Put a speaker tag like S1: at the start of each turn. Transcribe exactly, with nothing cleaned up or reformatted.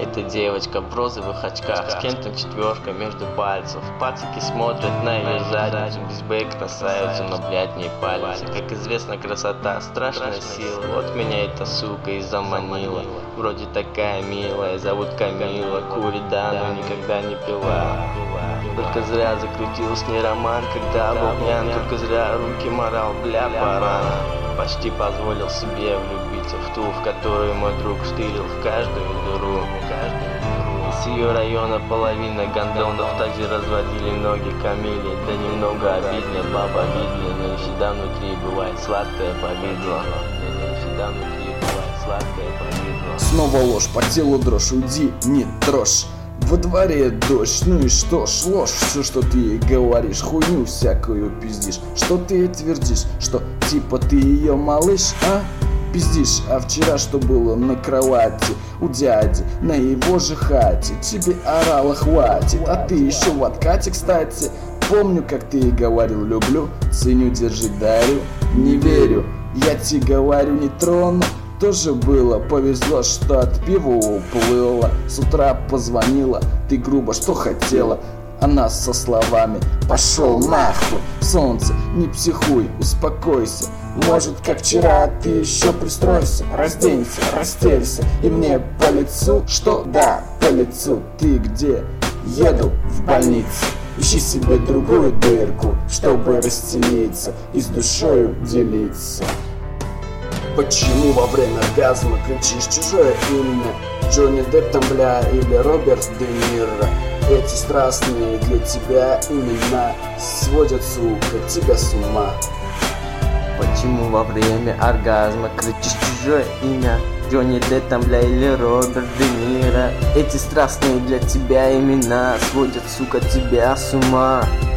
S1: Эта девочка в розовых очках, с кем-то четверка между пальцев. Пацики смотрят на ее задницу, без бэк красавицу, но, блядь, не палится. Как известно, красота — страшная сила. Вот меня эта сука и заманила. Вроде такая милая, зовут Камила. Курит, да, но никогда не пила. Только зря закрутил с ней роман, когда был пьян. Только зря руки морал, бля, пора. Почти позволил себе влюбиться в ту, в которую мой друг штырил в каждую дыру. Из ее района половина гондонов также разводили ноги Камиле. Да немного обидно, баба видно, но не всегда внутри бывает сладкое повидло. Не всегда внутри бывает сладкое повидло.
S2: Снова ложь, по телу дрожь, уйди, не трожь. Во дворе дождь, ну и что ж, ложь, все, что ты ей говоришь, хуйню всякую пиздишь. Что ты ей твердишь, что типа ты ее малыш, а? Пиздишь, а вчера что было на кровати у дяди, на его же хате. Тебе орала хватит, а ты еще в откате, кстати. Помню, как ты ей говорил, люблю, ценю, держи, дарю. Не верю, я тебе говорю, не трону. Тоже было, повезло, что от пива уплыла. С утра позвонила, ты грубо что хотела. Она со словами: пошел нахуй, солнце, не психуй, успокойся. Может, как вчера, ты еще пристройся. Разденься, расстелься, и мне по лицу. Что? Да, по лицу. Ты где? Еду в больницу. Ищи себе другую дырку, чтобы расстелиться и с душою делиться. Почему во время оргазма кричишь чужое имя? Джонни Депп там, бля, или Роберт Де Ниро? Эти страстные для тебя имена сводят, сука, тебя с ума.
S1: Почему во время оргазма кричишь чужое имя? Джонни Депп там, бля, или Роберт Де Ниро? Эти страстные для тебя имена сводят, сука, тебя с ума.